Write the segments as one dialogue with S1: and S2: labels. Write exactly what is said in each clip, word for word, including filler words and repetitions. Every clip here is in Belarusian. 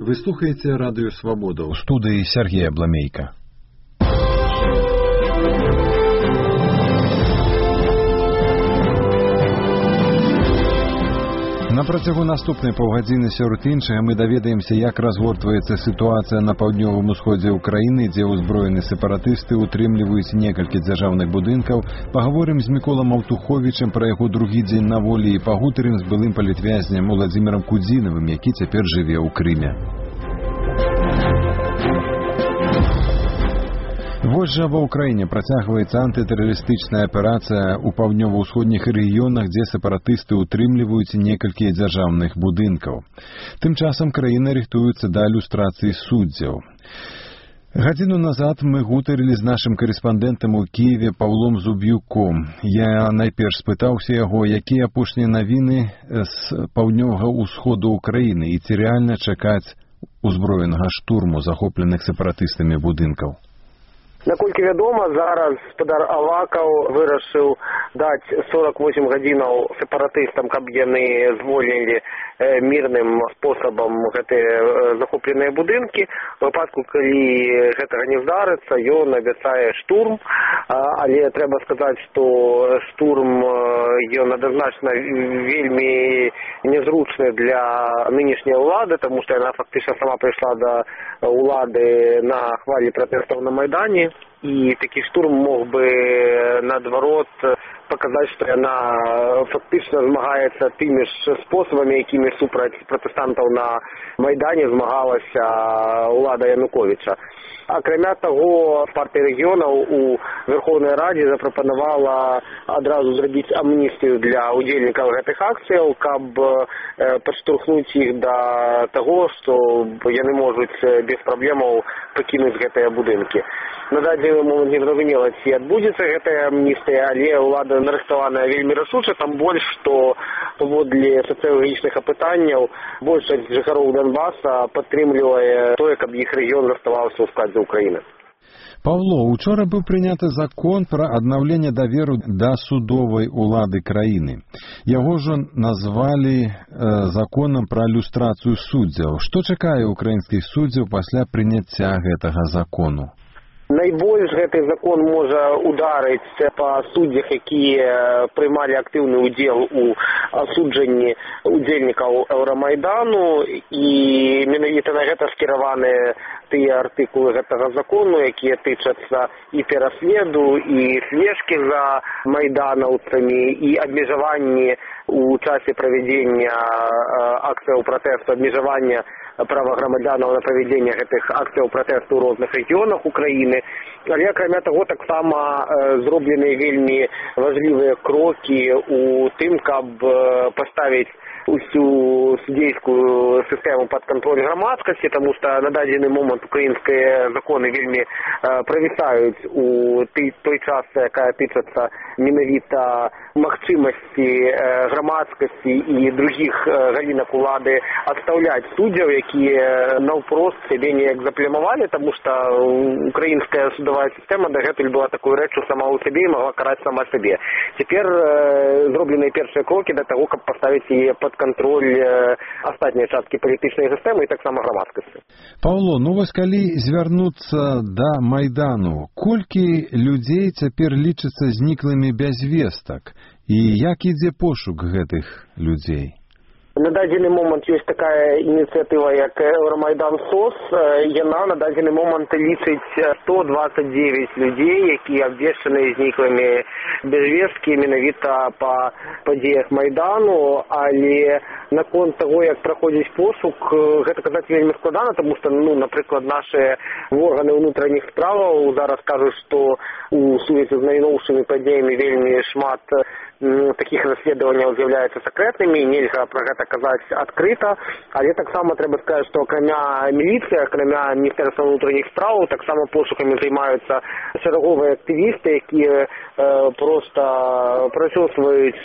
S1: Вы слухаете Радио Свобода.
S2: У студии Сергей Абламейко. На працягу наступнай паўгадзіны сярод іншага мы даведаемся, як разгортваецца сітуацыя на паўднёвым усходзе ўкраіны, дзе ўзброеныя сепаратысты утрымліваюць некалькі дзяржаўных будынкаў. Пагаворым з Міколам Аўтуховічам пра яго другі дзень на волі і пагутарым з былым палітвязням Уладзімірам Кудзінавым, які цяпер жыве ў Крыме. Вось жа ва ўкраіне працягваецца антытэрарыстычная аперацыя ў паўднёва-ўсходніх рэгіёнах, дзе сепаратысты утрымліваюць некалькі дзяржаўных будынкаў. Тым часам краіна рыхтуецца да люстрацыі суддзяў. Гадзіну назад мы гутарылі з нашым карэспандэнтам у Кіеве Паўлом Зуб'юком. Я найперш спытаўся яго, якія апошнія навіны з паўднёвага ўсходу ўкраіны і ці рэальна чакаць узброенага штурму захопленых сепаратыстамі будынкаў.
S3: Наколькі вядома, зараз гаспадар Авакаў вырашыў даць сорок восем гадзінаў сепаратыстам, каб яны звольнілі мірным спосабам гэтыя захопленыя будынкі. У выпадку, калі гэтага не здарыцца, ён абяцае штурм, але трэба сказаць, што штурм ён адназначна вельмі незручны для нынешняй улады, таму што яна фактычна сама прыйшла да улады на хвалі пратэстаў на Майдане. І такі штурм мог бы, наадварот, паказаць, што яна фактычна змагаецца тымі ж спосабамі, якімі супраць пратэстантаў на Майдане змагалася ўлада Януковіча. Акрамя таго, партыя рэгіёнаў у Верховнай Радзе запрапанавала адразу зрабіць амністыю для удзельнікаў гэтых акцыяў, каб падштурхнуць іх да таго, што яны можуць без праблемаў пакінуць гэтыя будынкі. На дадзены момант не зразумела, ці адбудзецца гэтая амністыя, але ўлада нарыхтаваная вельмі рашуча, там больш, што паводле сацыялагічных апытанняў большасць жыхароў Донбаса падтрымлівае тое, каб іх рэгіён заставаўся ў складзе Украіны.
S2: Павло, учора быў прыняты закон пра аднаўленне даверу да судовай улады краіны. Яго ж назвалі э, законам пра люстрацыю суддзяў. Што чакае украінскіх суддзяў пасля прыняцця гэтага закону?
S3: Найбольш гэты закон можа ударыць па суддзях, якія прымалі актыўны ўдзел у асуджанні удзельнікаў Еўрамайдану, і менавіта на гэта скіраваны тыя артыкулы гэтага закону, якія тычацца і пераследу, і слежкі за майданаўцамі, і абмежаванні у часе правядзення акцыяў пратэсту, абмежавання права грамадзянаў на правядзенне гэтых акцыяў пратэсту ў розных рэгіёнах Украіны. Але, акрамя таго, таксама зробленыя вельмі важлівыя крокі у тым, каб паставіць усю судзейскую сістэму пад кантроль грамадскасці, таму што на дадзены момант украінскія законы вельмі э, правісаюць у той, той частцы, якая тычацца менавіта магчымасці э, грамадскасці і другіх э, галінак улады адстаўляць суддзяў, якія наўпрост сябе неяк заплямавалі, таму што украінская судовая сістэма дагэтуль была такой рэчу сама ў сябе і магла караць сама сябе. Цяпер э, зробленыя першыя крокі да таго, каб паставіць яе пад кантроль астатнія часткі палітычнай сістэмы і таксама грамадскасці.
S2: Паўло, ну вось калі звярнуцца да Майдану, колькі людзей цяпер лічацца зніклымі без вестак? І як ідзе пошук гэтых людзей?
S3: На дадзены момант ёсць такая ініцыятыва, як Еўрамайдан СОС. Яна на дадзены момант лічыць сто двадцать девять людзей, якія абвешчаны зніклымі без весткі менавіта па падзеях Майдану, але наконт таго, як праходзіць пошук, гэта казаць вельмі складана, таму што, ну, напрыклад, нашы органы ўнутраных справаў зараз кажуць, што у сувязі з найноўшымі падзеямі вельмі шмат такіх расследаванняў з'яўляюцца сакрэтнымі, нельга пра гэта казаць адкрыта, але таксама трэба сказаць, што акрамя міліцыі, акрамя Міністэрства ўнутраных спраў, таксама пошукамі займаюцца шэраговыя актывісты, якія э, проста прачосваюць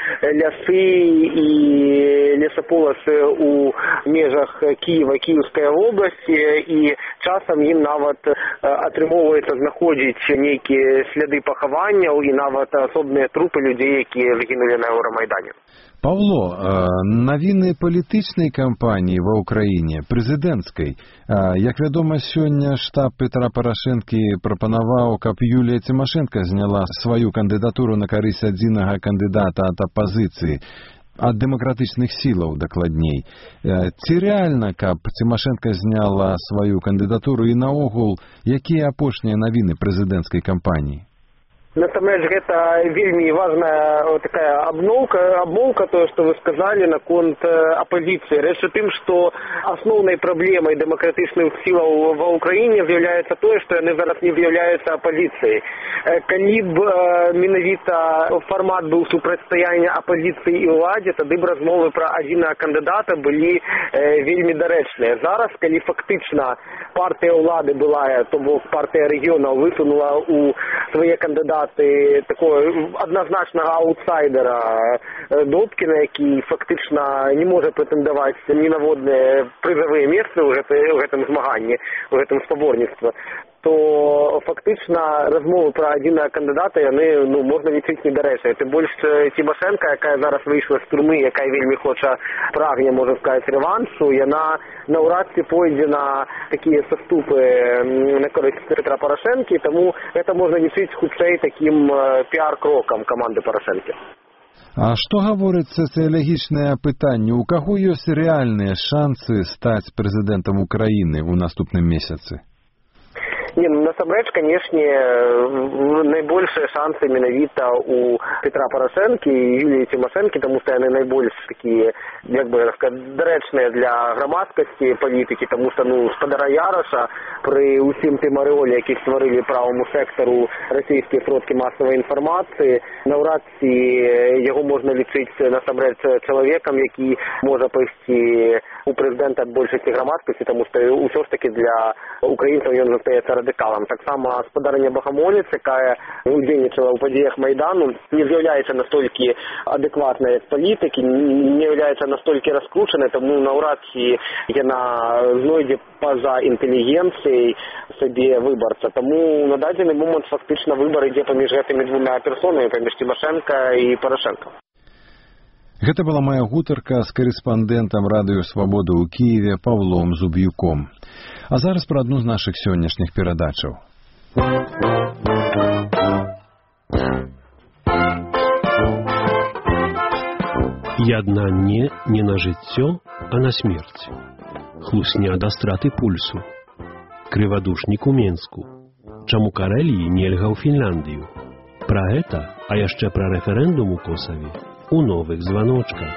S3: лясы і лесаполасы ў межах Кіева, Кіеўскай вобласці, і часам ім нават атрымоўваецца знаходзіць нейкія сляды пахаванняў і нават асобныя трупы людзей, якія загінулі на Еўрамайдане.
S2: Павло, навіны палітычнай кампаніі ва ўкраіне, прэзідэнцкай. Як вядома, сёння штаб Петра Парашэнкі прапанаваў, каб Юлія Цімашэнка зняла сваю кандыдатуру на карысць адзінага кандыдата ад апазіцыі, ад дэмакратычных сілаў, дакладней. Ці рэальна, каб Цімашэнка зняла сваю кандыдатуру і наогул, якія апошнія навіны прэзідэнцкай кампаніі?
S3: Насамрэч, гэта вельмі важная такая абноўка, абмоўка, тое, што вы сказалі наконт апазіцыі. Рэч у тым, што асноўнай праблемай дэмакратычных сілаў ва ўкраіне з'яўляецца тое, што яны зараз не з'яўляюцца апазіцыяй. Калі б менавіта фармат быў супрацьстаяння апазіцыі і ўладзе, тады б размовы пра адзінага кандыдата былі вельмі дарэчныя. Зараз, калі фактычна партыя ўлады былая, то бок партыя рэгіёнаў высунула ў свае кандыдаты такого адназначнага аутсайдера Добкіна, які фактычна не можа прэтэндаваць ні на водныя прызавыя месцы ў гэтым змаганні, ў гэтым спаборніцтве, то фактычна размовы пра адзінага кандыдата яны, ну, можна лічыць недарэчныя. Тым больш Цімашэнка, якая зараз выйшла з турмы, якая вельмі хоча, прагне, можна сказаць, рэваншу, яна наўрад ці пойдзе на такія саступы на карысць Петра Парашэнкі, таму гэта можна лічыць хутчэй такім піар-крокам каманды Парашэнкі.
S2: А што гаворыць сацыялагічнае апытанне? У каго ёсць рэальныя шансы стаць прэзідэнтам Украіны ў наступным месяцы?
S3: Не, ну, насамрэч, канешне, найбольшыя шансы менавіта у Петра Парашэнкі і Юліі Цімашэнкі, таму што яны найбольш такія, як бы сказаць, дарэчныя для грамадскасці палітыкі, таму што, ну, спадара Яраша пры ўсім тым арэоле, які стварылі праваму сектару расійскія сродкі масавай інфармацыі, наўрад ці яго можна лічыць насамрэч чалавекам, які можа пайсці у прэзідэнта ад большасці грамадскасці, таму што ўсё ж такі для украінцаў ён застаецца радыкалам. Таксама спадарня Багамолец, якая удзельнічала ў падзеях Майдану, не з'яўляецца настолькі адэкватнай як палітыкі, не з'яўляецца настолькі раскручанай, таму наўрад ці яна знойдзе па-за інтэлігенцыяй сабе выбарца. Таму на дадзены момант фактычна выбар ідзе паміж гэтымі двума персонамі, паміж Цімашэнка і Парашэнка.
S2: Гэта была моя гутарка з карэспандэнтам Радыё Свабода ў Кіеве Павлом Зуб'юком. А зараз пра адну з нашых сённяшніх перадачаў.
S4: Яднанне не на жыццё, а на смерць. Хлусня да страты пульсу. Крывадушнік у Менску. Чаму Карэліі нельга ў Фінляндыю? Пра гэта, а яшчэ пра рэферэндум у Косаве у новых званочках.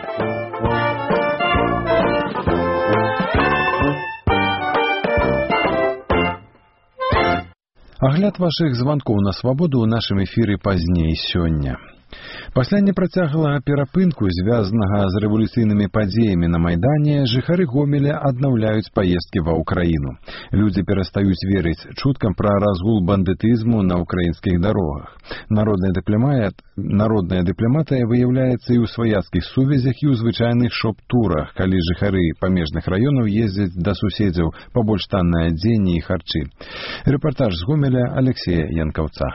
S2: Агляд вашых званкоў на свабоду ў нашым эфіры пазней сёння. Пасля непрацяглага перапынку, звязанага з рэвалюцыйнымі падзеямі на Майдане, жыхары Гомеля аднаўляюць паездкі ва ўкраіну. Людзі перастаюць верыць чуткам пра разгул бандытызму на ўкраінскіх дарогах. Народная дыпламатыя, народная дыпламатыя выяўляецца і ў сваяцкіх сувязях, і ў звычайных шоп-турах, калі жыхары памежных раёнаў ездзяць да суседзяў па больш таннае адзенне і харчы. Рэпартаж з Гомеля Алексея Янкаўца.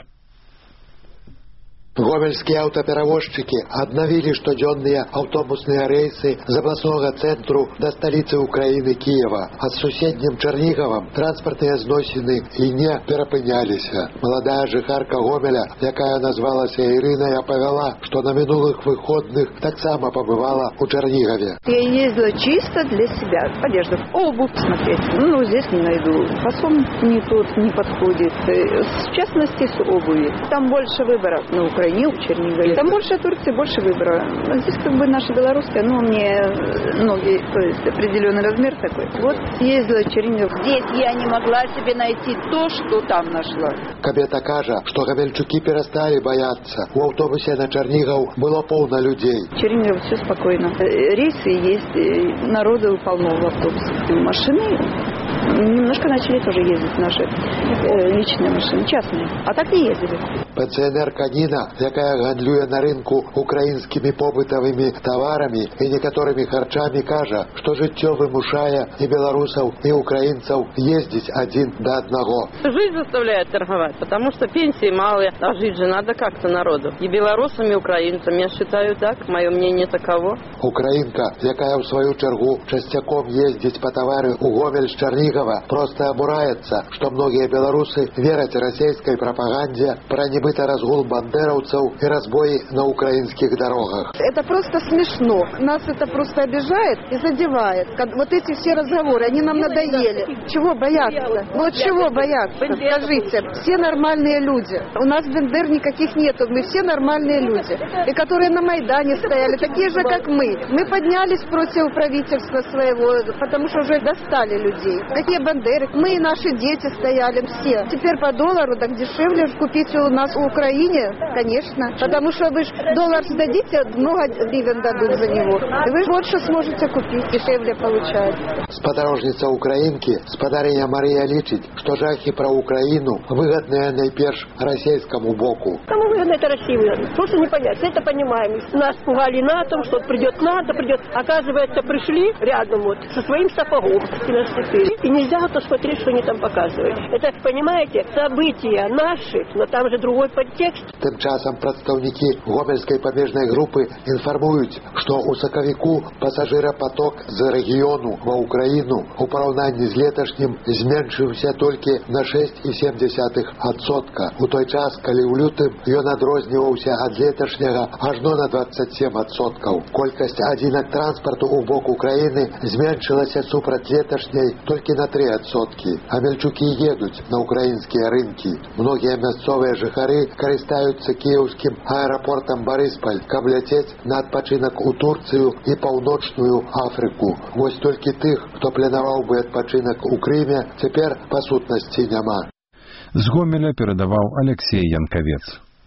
S5: Гомельские автоперевозчики обновили штоденные автобусные рейсы з областного центру до столицы Украины Киева. А с соседним Черниговым транспортные зносины и не перепынялись. Молодая жихарка Гомеля, якая назвалась Ирина, оповела, что на минулых выходных так само побывала у Чернигове.
S6: Я ездила чисто для себя. Одежду, обувь смотреть. Ну, здесь не найду. Фасон не тот, не подходит. В частности, с обуви. Там больше выбора на Украине. Не в Чернигове. Там больше Турции, больше выбора. А здесь как бы наша белорусская, ну, мне ноги, то есть определенный размер такой. Вот ездила в Чернигов. Здесь я не могла себе найти то, что там нашла.
S5: Кабета кажа, что гомельчуки перестали бояться. У автобусе на Чернигов было полно людей.
S6: В Чернигове все спокойно. Рейсы есть, народу полно в автобусах. Машины Немножко начали тоже ездить наши э, личные машины, частные. А так не ездили.
S5: Пенсіонерка Ніна, яка гандлює на ринку українськими побутовими товарами і некоторими харчами, каже, що життя вимушає і білорусів, і українців їздити один до одного.
S7: Жизнь заставляет торговать, потому что пенсии малые, а жить же надо как-то народу. И белорусам, и украинцам, я считаю так, мое мнение таково.
S5: Українка, яка в свою чергу частяком їздить по товари у Гомель з Чернігова, просто обурається, що многие белорусы верят російській пропаганді про нібито розгул бандеровців і розбої на українських дорогах.
S8: Это просто смешно. Нас это просто обижает и задевает. Вот эти все разговоры, они нам надоели. Чего бояться? Вот чего бояться? Скажите, все нормальные люди. У нас бендер никаких нету, мы все нормальные люди. И которые на Майдане стояли, такие же, как мы. Мы поднялись против правительства своего, потому что уже достали людей. Какие бандеры? Мы и наши дети стояли все. Теперь по доллару так дешевле купить у нас в Украине, конечно. Потому что вы же доллар сдадите, много гривен дадут за него. И вы больше сможете купить, дешевле получать.
S5: Спадарожница Украинки с подарения Мария лічить, что жахи про Украину выгодные найперш российскому боку.
S9: Кому выгодно, это России выгодно. Просто не понять, это понимаем. Нас пугали НАТО, что придет НАТО, придет. Оказывается, пришли рядом вот со своим сапогом и наступили. И нельзя вот посмотреть, что они там показывают. Это, понимаете, события наши, но там же другой подтекст.
S5: Тим часом представники Гомельської побіжної групи інформують, що у Соковику пасажиропоток з регіону в Україну у порівнянні з літошнім зменшився тільки на шесть цілих сім десятих відсотка. У той час, коли у лютым ён адрозніваўся ад леташняга ажно на двадцять сім відсотків. Колькасць адзінак транспорту у бок Украины зменшилася супраць леташняй тільки на три відсотки. А мельчуки едуць на украинские рынки. Многие мясцовые жыхары карыстаюцца киевским аэропортом Борисполь, каб ляцець на адпачынак у Турцию и Паўночную Африку. Вось толькі тых, хто планаваў бы адпачынак у Крыме, цяпер па сутнасці няма.
S2: З Гомеля перадаваў Алексей Янковец.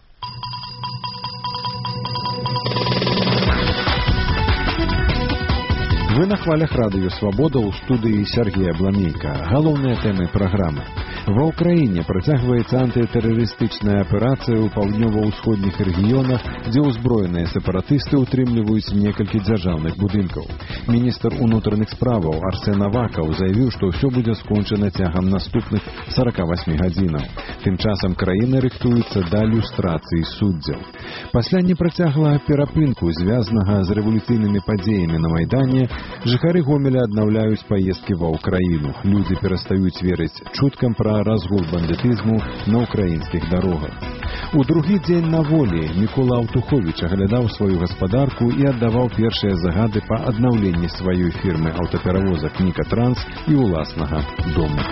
S2: Вы на хвалях радио «Свобода» у студии Сергея Бламейка. Головные темы программы. Ва Украине протягивается антитеррористичная операция у паўднёва-ўсходніх регионах, где узброенные сепаратисты утрымліваюць некалькі дзяржаўных будынкаў. Министр унутраных справаў Арсен Аваков заявил, что все будет скончено тягом наступных сорока восьми гадзінаў. Тым часам краіна рыхтуецца да люстрацыі суддзяў. Пасля непрацяглага перапынку, звязанага з рэвалюцыйнымі падзеямі на Майдане, жыхары Гомеля аднаўляюць паездкі ва Украіну. Людзі перастаюць верыць чуткам пра разгул бандытызму на украінскіх дарогах. У другі дзень на волі Мікола Аўтуховіч аглядаў сваю гаспадарку і аддаваў першыя загады па аднаўленні сваёй фірмы аўтаперавозак «Нікатранс» і ўласнага дому.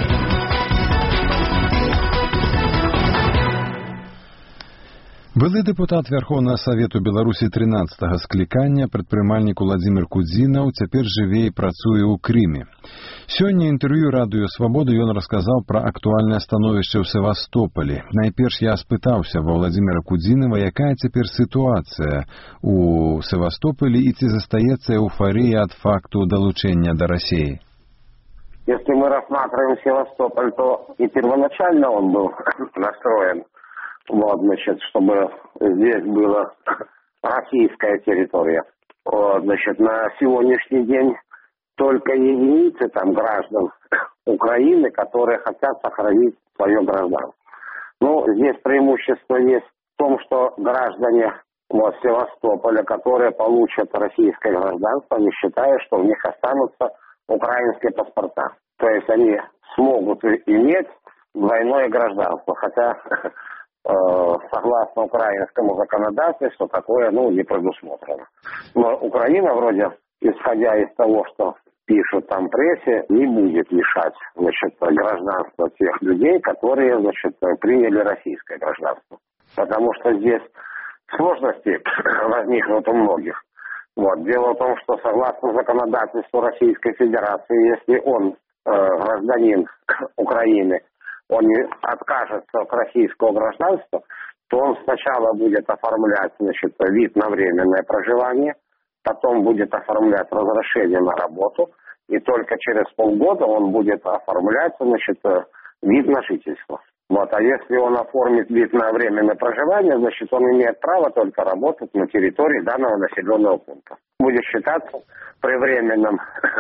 S2: Былы дэпутат Верховнага Савету Беларусі трынаццатага склікання, прадпрымальнік Уладзімір Кудзінаў, цяпер жыве і працуе ў Крыме. Сёння інтэрв'ю радыё «Свабода» ён расказаў пра актуальнае становішча ў Севастополі. Найперш я спытаўся ва Уладзіміра Кудзінава, якая цяпер сітуацыя у Севастополі і ці застаецца эўфарыя ад факту далучэння да Расіі.
S3: Если мы рассматриваем Севастополь, то и первоначально он был настроен, вот, значит, чтобы здесь была российская территория. Вот, значит, на сегодняшний день только единицы там граждан Украины, которые хотят сохранить свое гражданство. Ну, здесь преимущество есть в том, что граждане вот, Севастополя, которые получат российское гражданство, не считая, что у них останутся украинские паспорта. То есть они смогут иметь двойное гражданство, хотя согласно украинскому законодательству такое, ну, не предусмотрено. Но Украина вроде, исходя из того, что пишут там в прессе, не будет лишать, значит, гражданства тех людей, которые, значит, приняли российское гражданство. Потому что здесь сложности возникнут у многих. Вот. Дело в том, что согласно законодательству Российской Федерации, если он, э, гражданин Украины, он не откажется от российского гражданства, то он сначала будет оформлять, значит, вид на временное проживание, потом будет оформлять разрешение на работу, и только через полгода он будет оформлять, значит, вид на жительство. Вот. А если он оформит вид на временное проживание, значит, он имеет право только работать на территории данного населенного пункта. Будет считаться при временном,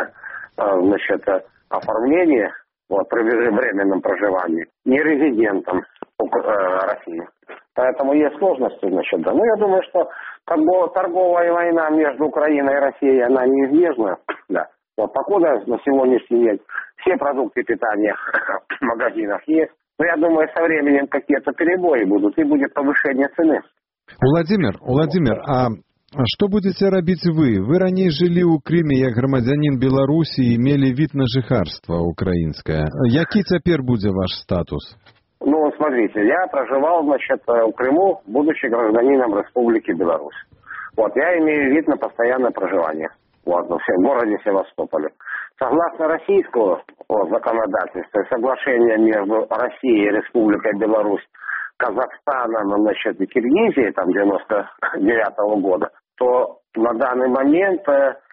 S3: значит, оформлении, вот, при временном проживании нерезидентом России. Поэтому есть сложности, значит, да. Ну, я думаю, что как бы торговая война между Украиной и Россией, она неизбежна, да. Вот покуда на сегодняшний день все продукты питания в магазинах есть, но я думаю, со временем какие-то перебои будут и будет повышение цены.
S2: Владимир, Владимир, а что будете робить вы? Вы ранее жили у Крыме, як громадянин Беларуси, и имели вид на жыхарство украинское. Який теперь будет ваш статус?
S3: Ну, смотрите, я проживал, значит, в Крыму, будучи гражданином Республики Беларусь. Вот, я имею вид на постоянное проживание. Вот, в городе Севастополе. Согласно российского вот, законодательства, соглашения между Россией и Республикой Беларусь, Казахстаном, значит, и Киргизией, там, девяносто девятого года, то на данный момент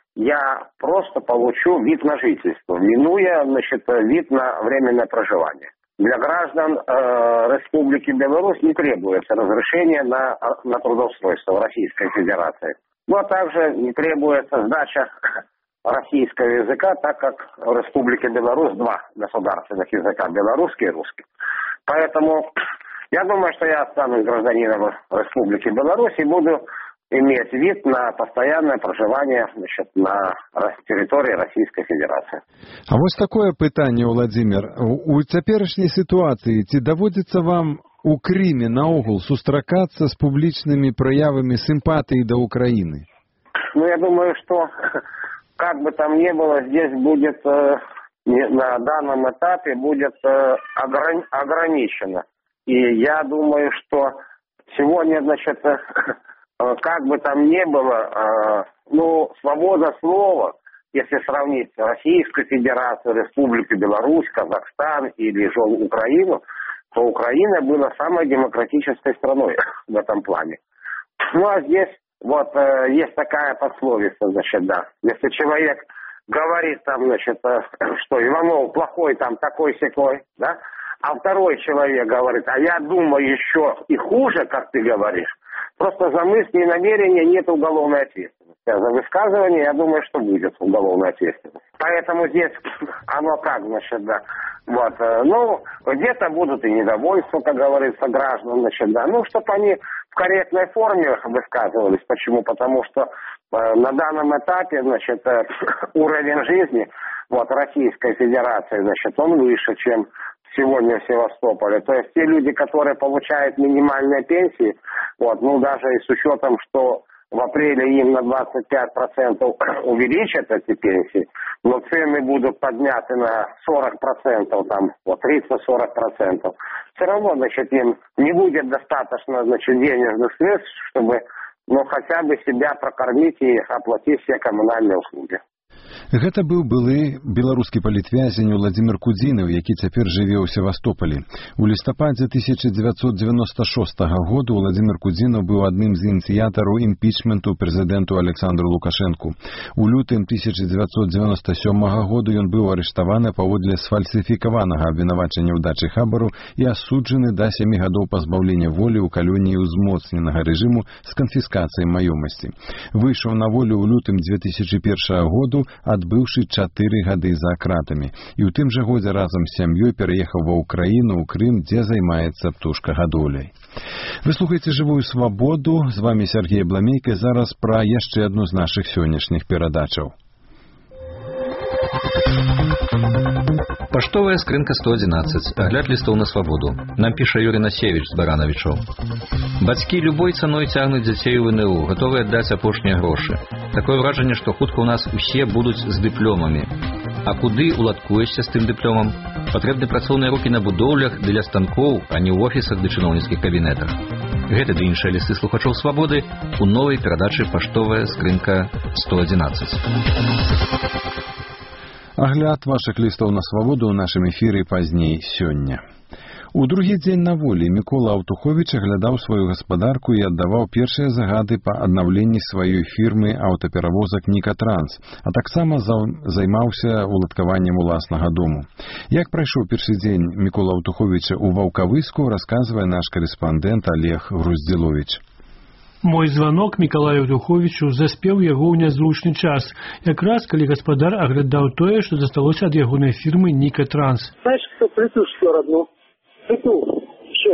S3: я просто получу вид на жительство, минуя, значит, вид на временное проживание. Для граждан э, Республики Беларусь не требуется разрешение на, на трудоустройство в Российской Федерации. Ну, а также не требуется сдача российского языка, так как в Республике Беларусь два государственных языка, белорусский и русский. Поэтому я думаю, что я останусь гражданином Республики Беларусь и буду иметь вид на постоянное проживание, значит, на территории Российской Федерации.
S2: А вот такое питание, Владимир. У теперешней ситуации ці доводится вам у Крыме наогул сустракаться с публичными проявами симпатии до Украины?
S3: Ну, я думаю, что как бы там ни было, здесь будет э, на данном этапе будет э, ограни- ограничено. И я думаю, что сегодня, значит, э, как бы там ни было, э, ну, свобода слова, если сравнить Российскую Федерацию, Республику Беларусь, Казахстан или же Украину, то Украина была самой демократической страной в этом плане. Ну, а здесь вот э, есть такая пословица, значит, да, если человек говорит там, значит, э, что Иванов плохой, там, такой-сякой, да, а второй человек говорит, а я думаю еще и хуже, как ты говоришь, просто за мысли и намерения нет уголовной ответственности. А за высказывание, я думаю, что будет уголовная ответственность. Поэтому здесь оно как, значит, да, вот, э, ну, где-то будут и недовольства, как говорится, граждан, значит, да, ну, чтобы они в корректной форме высказывались. Почему? Потому что э, на данном этапе, значит, э, уровень жизни, вот, Российской Федерации, значит, он выше, чем сегодня в Севастополе. То есть те люди, которые получают минимальные пенсии, вот, ну, даже и с учетом, что в апреле им на двадцать пять процентов увеличат эти пенсии, но цены будут подняты на сорок процентов, там, вот, тридцать-сорок процентов. Все равно, значит, им не будет достаточно, значит, денежных средств, чтобы, ну, хотя бы себя прокормить и оплатить все коммунальные услуги.
S2: Гэта быў былы беларускі палітвязень Владимир Кудзінаў, які цяпер жыве ў Севастополі. У лістападзе тысяча девятьсот девяносто шестого году Владимир Кудзінаў быў адным з ініцыятараў імпічменту прэзідэнту Александру Лукашэнку. У лютым тысяча девятьсот девяносто седьмого году ён быў арыштаваны паводле сфальсіфікаванага абвінавачання ў дачы хабару і асуджаны да сямі гадоў пазбаўлення волі ў калоніі ўзмоцненага рэжыму з канфіскацыяй маёмасці. Выйшаў на волю ў лютым две тысячи первого году, адбыўшы чатыры гады за кратамі. І ў тым жа годзе разам з сям'ёй пераехаў ва Ўкраіну, ў Крым, дзе займаецца птушкагадоўляй. Вы слухаеце «Жывую свабоду». З вами Сергей Бламейка. Зараз пра яшчэ адну з нашых сённяшніх перадачаў.
S10: Паштовая скрынка сто одиннадцать. Агляд лістоў на свабоду. Нам піша Юрий Насевич з Баранавічоў. Бацькі любой цаной цягнуць дзяцей у ВНУ, гатовыя аддаць апошнія грошы. Такое ўражанне, што хутка ў нас усе будуць з дыпломамі. А куды уладкуешся з тым дыпломам? Патрэбны працоўныя рукі на будоўлях для станкоў, а не ў офісах ды чыноўніцкіх кабінетах. Гэта ды іншыя лісты слухачоў свабоды у новай перадачы «Паштовая скрынка сто одиннадцать».
S2: Агляд вашых лістаў на свабоду ў нашым эфіры пазней сёння. У другі дзень на волі Мікола Аўтуховіч аглядаў сваю гаспадарку і аддаваў першыя загады па аднаўленні сваёй фірмы аўтаперавозак «Нікатранс», а таксама займаўся уладкаваннем уласнага дому. Як прайшоў першы дзень Мікола Аўтуховіча ў Ваўкавыску, расказвае наш корэспандэнт Олег Груздзіловіч.
S11: Мой звонок Миколаю Аўтуховічу заспеў яго ў нязручны час, якраз калі гаспадар аглядаў тое, што засталося ад ягонай фірмы «Нікатранс».
S12: Знаешь, кто плиту сторону? Плиту. Все.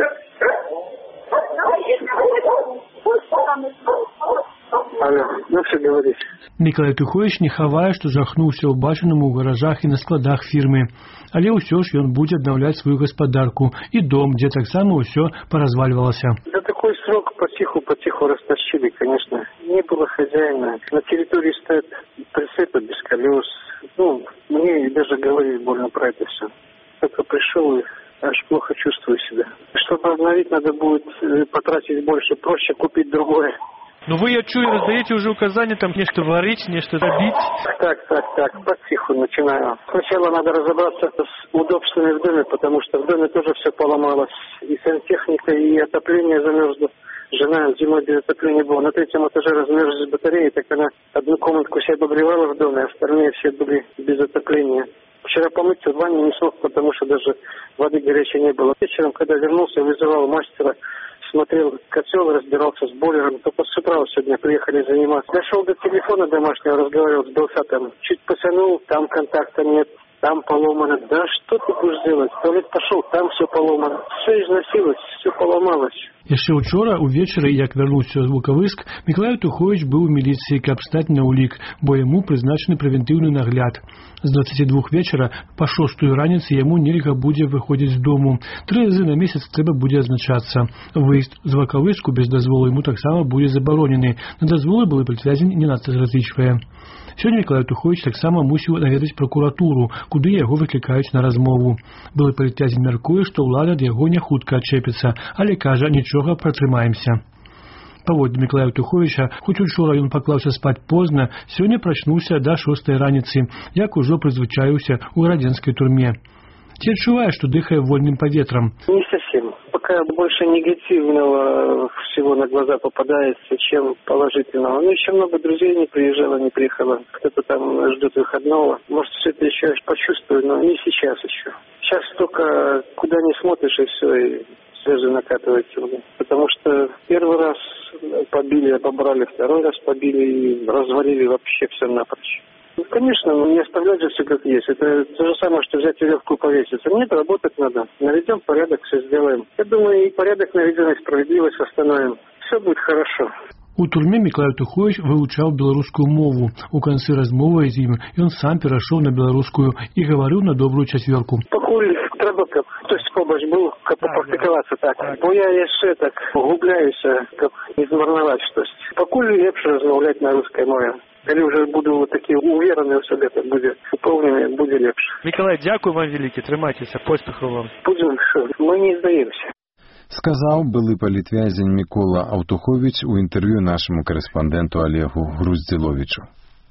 S12: Алло, ну все говоришь.
S11: Миколай Аўтуховіч не хавае, што жахнуўся ўбачанаму ў гаражах і на складах фірмы. Але ўсё ж ён будзе аднаўляць сваю гаспадарку і дом, дзе таксама ўсё паразвальвалася.
S12: За такой срок потиху-потиху растащили, конечно. Не было хозяина. На территории стоят прицепы без колес. Ну, мне даже говорить больно про это все. Только пришел и аж плохо чувствую себя. Чтобы обновить, надо будет потратить больше. Проще купить другое.
S11: Ну вы, я чую, раздаете уже указания, там нечто варить, нечто добить.
S12: Так, так, так, потиху начинаю. Сначала надо разобраться с удобствами в доме, потому что в доме тоже все поломалось. И сантехника, и отопление замерзло. Жена зимой без отопления была. На третьем этаже размерзлись батареи, так она одну комнатку себе обогревала в доме, а остальные все были без отопления. Вчера помыться в ванне не смог, потому что даже воды горячей не было. Вечером, когда вернулся, вызывал мастера, смотрел котел, разбирался с бойлером. Только с утра сегодня приехали заниматься. Дошел до телефона домашнего, разговаривал с Белсатом. Чуть потянул, там контакта нет, там поломано. Да что ты будешь делать? В туалет пошел, там все поломано. Все износилось, все поломалось.
S11: Яшчэ ўчора увечары, як вярнуўся з Ваўкавыск, Мікалай Аўтуховіч быў у міліцыі, каб стаць на ўлік, бо яму прызначаны прэвентыўны нагляд. З дваццаці двух вечара па шостую раніцы яму нельга будзе выходзіць з дому. Тры разы на месяц трэба будзе адзначацца. Выезд з Ваўкавыску без дазволу яму таксама будзе забаронены. На дазволы былы палітвязень не надта разлічвае. Сёння Мікалай Аўтуховіч таксама мусіў наведаць пракуратуру, куды яго выклікаюць на размову. Былы палітвязень мяркуе, што ўлада ад яго не хутка адчэпіцца, але кажа, нічога, пратрымаемся. Паводле Мікалая Аўтуховіча, хоць учора ён паклаўся спаць позна, сёння прачнуўся да шостай раніцы, як ужо прызвычаіўся ў радзенскай турме. Ці адчувае, што дыхае вольным паветрам?
S12: Не совсем. Пока больше негативного всего на глаза попадается, чем положительного. Но еще много друзей не приезжало, не приехало. Кто-то там ждет выходного. Может, все это еще почувствую, но не сейчас еще. Сейчас только куда не смотришь, и все, и слезы накатываются. Потому что первый раз побили, обобрали, второй раз побили и развалили вообще все напрочь. Ну, конечно, не оставлять же все как есть. Это то же самое, что взять веревку и повеситься. Нет, работать надо. Наведем порядок, все сделаем. Я думаю, и порядок наведем, и справедливость восстановим. Все будет хорошо.
S11: У турме Мікалай Аўтуховіч вывучаў беларускую мову. У канцы размовы з ім ён сам перайшоў на беларускую і гаварыў на добрую чацвёрку.
S12: Пакуль трэба, каб хтось побач быў, каб попрактыкавацца так. Бо я яшчэ так губляюся, каб не змарнаваць штось. Пакуль лепш размаўляць на рускай мове. Калі уже буду вот такі уверены ў сабе, так будзе упэўнены, будзе лепш.
S11: Мікалай, дзякуй вам вялікі, трымайцеся, поспехаў вам.
S12: Будзем, мы не здаемся.
S2: Сказаў былы палітвязень Мікола Аўтуховіч у інтэрв'ю нашаму корэспандэнту Олегу Груздзіловічу.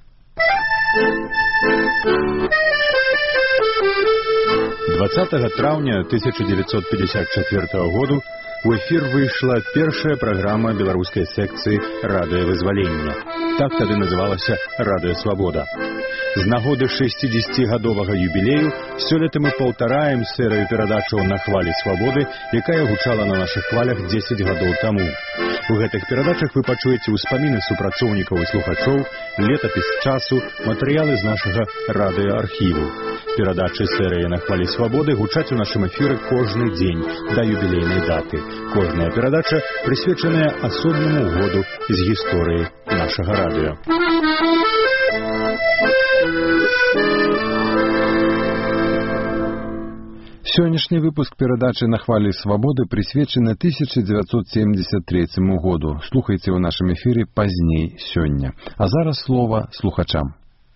S13: двадцатага траўня тысяча дзевяцьсот пятьдесят четвёртого году у эфир выйшла першая праграма беларускай секцыі радыёвызвалення. Так тады называлася «Радыё Свабода». З нагоды шэсцідзесяцігадовага юбілею сёлета мы паўтараем серыю перадачаў на хвалі свабоды, якая гучала на нашых хвалях дзесяць гадоў таму. У гэтых перадачах вы пачуеце ўспаміны супрацоўнікаў і слухачоў, летапіс часу, матэрыялы з нашага радыёархіву. Перадачы серыі на хвалі свабоды гучаць у нашым эфіры кожны дзень да юбілейнай даты. Кожная перадача прысвечаная асобнаму году з гісторыі нашага радыё.
S2: Сённяшні выпуск перадачы на хвалі свабоды прысвечаны тысяча дзевяцьсот семьдесят третьему году. Слухайце ў нашым эфіры пазней сёння. А зараз слова слухачам.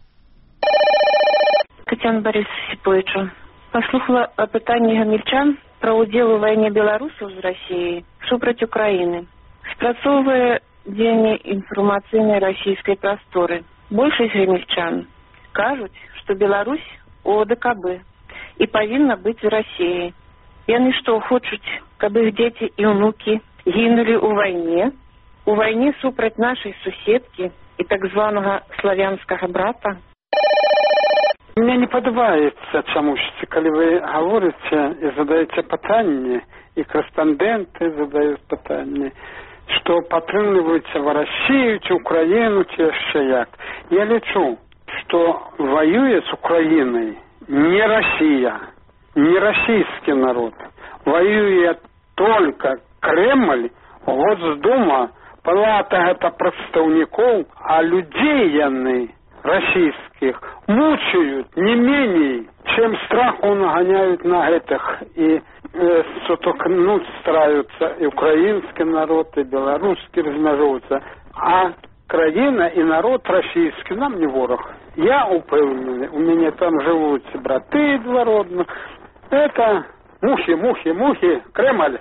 S14: Тетяна Борисовича, послухала о пытанні гамельчан про удзел у вайне беларусаў з Расіяй супраць Украіны. Спрацоўвае дзеянне інфармацыйнай расійскай прасторы. Большасць гамельчан кажуць, што Беларусь у ОДКБ і павінна быць у Расіі. Яны што, хочуць, каб іх дзеці і ўнукі гінулі ў вайне, у вайне супраць нашай суседкі і так званага славянскага брата?
S15: Мне не падабаецца чамусьці, калі вы гаворыце і задаеце пытанні, і корэспандэнты задаюць пытанні, што падтрымліваюцца в Расію, ці Украіну, ці яшчэ як. Я лічу, што воюе з Украінай не Расія, не расійскі народ. Воюе только Кремль, Госдума, палата гэта прадстаўнікоў, а людзей яны расійскіх мучаюць не меней, чым страху наганяюць на гэтых і э, сутокнуць стараюцца і украінскі народ, і беларускі размяжоўвацца. А краіна і народ расійскі нам не вораг. Я упэўнены, у мяне там жывуць браты двародных. Это мухі, мухі, мухі, Кремль.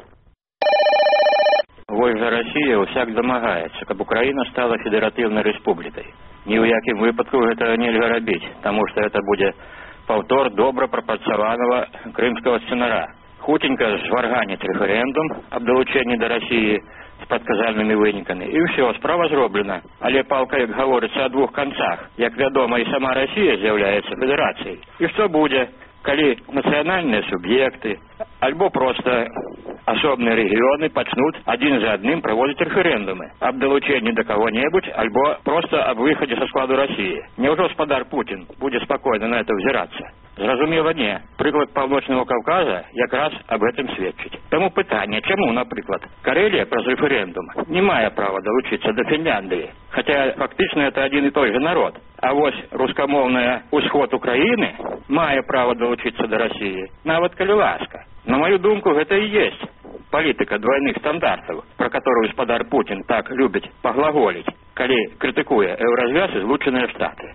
S16: Вось жа Расія ўсяк дамагаецца, каб Украіна стала федэратыўнай рэспублікай. Ні ў якім выпадку гэта нельга рабіць, таму што это будзе паўтор добра прапрацаванага крымскага сцэнара. Хутенька зварганіць рэферэндум аб далучэнні да Расіі з прадказальнымі вынікамі. І ўсё, справа зроблена. Але палка, як гаворыцца, о двух канцах. Як вядома, і сама Расія з'яўляецца федэрацыяй. І што будзе, калі нацыянальныя суб'екты альбо проста асобныя рэгіёны пачнуць адзін за адным праводзіць рэферэндумы аб далучэнні да каго-небудзь альбо проста аб выхадзе са складу Расіі. Няўжо спадар Путін будзе спакойна на это взірацца? Зразумела, не. Прыклад Паўночнага Каўказа якраз аб гэтым сведчыць. Таму пытанне, чаму, напрыклад, Карэлія праз рэферэндум не мае права далучыцца да Фінляндыі, хаця фактычна это адзін і той же народ. А вось рускамоўная ўсход Украіны мае права далучыцца да Расіі, нават калі ласка. На маю думку, гэта і ёсць палітыка двойных стандартаў, пра которую спадар Путін так любіць паглаголіць, калі крытыкуе Еўразвяз і Злучаныя Штаты.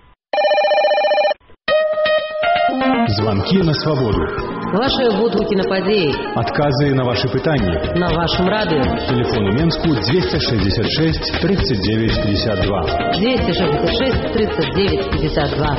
S13: Звонки на свободу.
S17: Ваши водгуки на подеи.
S13: Отказы на ваши пытания.
S17: На вашем радио.
S13: Телефон у Менску двести шестьдесят шесть тридцать девять пятьдесят два.
S17: двести шестьдесят шесть тридцать девять пятьдесят два.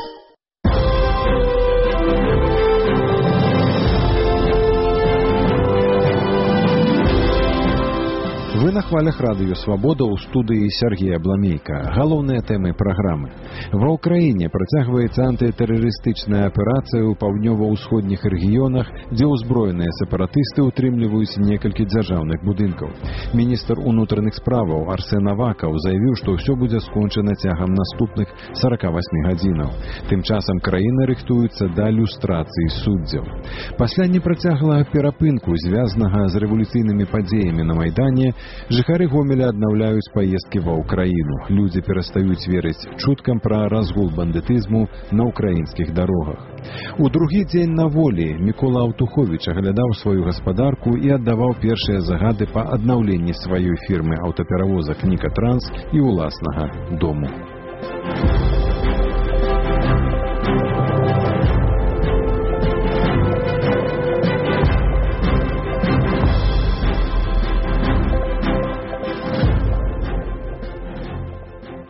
S2: Вы на хвалях радыё «Свабода» ў студыі Сергея Бламейка. Галоўныя тэмы праграмы. Ва ўкраіне працягваецца антытэрарыстычная аперацыя ў паўднёва-ўсходніх рэгіёнах, дзе ўзброеныя сепаратысты ўтрымліваюць некалькі дзяржаўных будынкаў. Міністр унутраных справаў Арсен Авакаў заявіў, што ўсё будзе скончана цягам наступных сорока восьми гадзінаў. Тым часам краіна рыхтуецца да люстрацыі суддзяў. Пасля непрацяглага перапынку, звязанага з рэвалюцыйнымі падзеямі на Майдане, жыхары Гомеля аднаўляюць паездкі ва ўкраіну. Людзі перастаюць верыць чуткам пра разгул бандытызму на ўкраінскіх дарогах. У другі дзень на волі Мікола Аўтуховіч аглядаў сваю гаспадарку і аддаваў першыя загады па аднаўленні сваёй фірмы аўтаперавозак «Ніка Транс» і ўласнага дому.